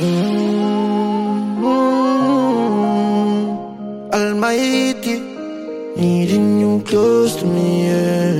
Almighty, needing you close to me, yeah.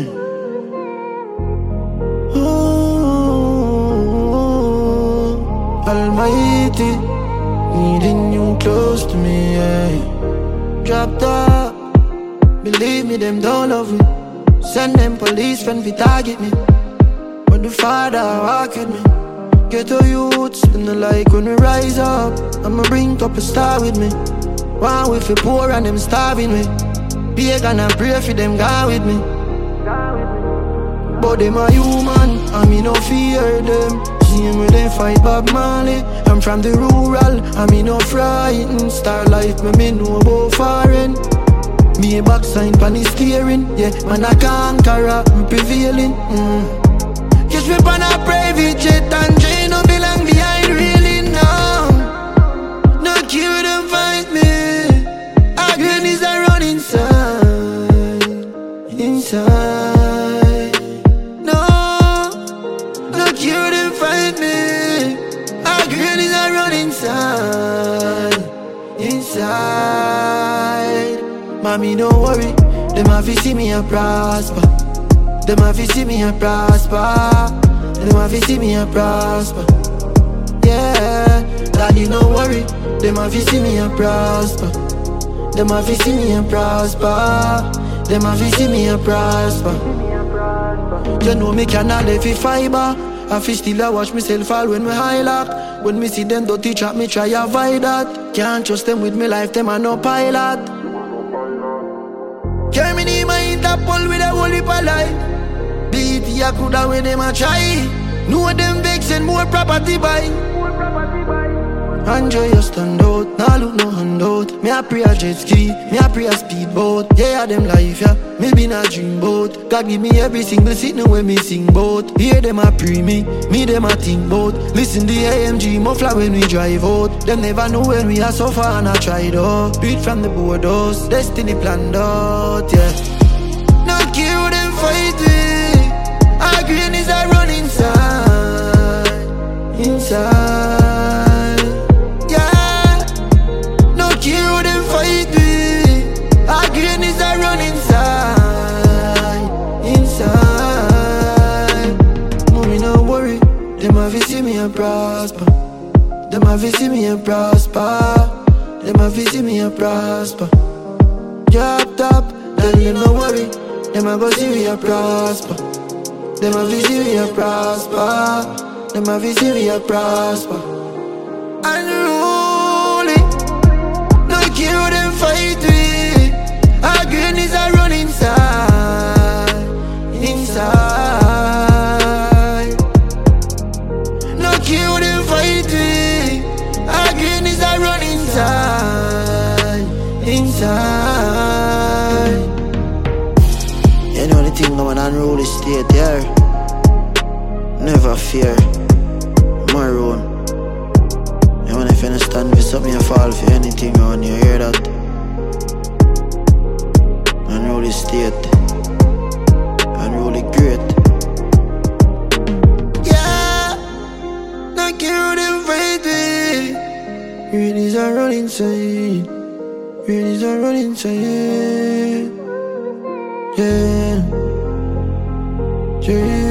Almighty, needing you close to me, yeah. Drop top, believe me, them don't love me. Send them police when we target me. When the Father walk with me. Ghetto youths, and the like when we rise up. I'ma bring up a star with me. One with the poor and them starving me. Pagan and pray for them gone with me. But them a human, and me no fear them. See me they fight Bob Marley. I'm from the rural, and me no frightened. Star life, me know about foreign. Me a back sign pan the steering. Yeah, man a conqueror, me prevailing. Kiss me pan a private jet and J no belong behind really now. No cure them fight me. Our grannies are run inside. No, no cure them fight me. Our grannies are run inside. Mommy, don't worry, them have to see me a prosper. Them have to see me a prosper. Them have to see me a prosper. Yeah, daddy, don't worry, them have to see me a prosper. Them have to see me a prosper. Them have to see me a prosper. You know me cannot live in fiber. I feel still I watch myself fall when me high lock. When me see them dirty trap, me try avoid that. Can't trust them with me life, them are no pilot. Carry me in my Interpol with a whole heap of life. Beat ya coulda when them a try. Know them vex and more property buy. Enjoy your stand out, nah look no handout. Me a pray a jet ski, me a pray a speedboat. Yeah, them life, yeah, me been a dream boat. God give me every single sitting when me sing boat. Hear them a pray me them a think boat. Listen the AMG muffler when we drive out. Them never know when we are suffer and I try though. Beat from the borders, destiny planned out, yeah. No care them fight me. Our grannies are run inside. Them have to see me a prosper. Them have to see me a prosper. Them have to see me a prosper. Drop top, tell them no worry. Them have to see me a prosper. Them have to see me a prosper. Them have to see me a prosper. Unruly, no care them fight me. Our grannies are run inside. Kill them fight me. Our grannies are run inside. You know the thing I'm an unruly state there. Never fear. Maroon. You wanna if you understand me, something you fall for anything on you hear that? Unruly state. Unruly great. Grannies are run inside. Grannies are run inside. Yeah. Yeah.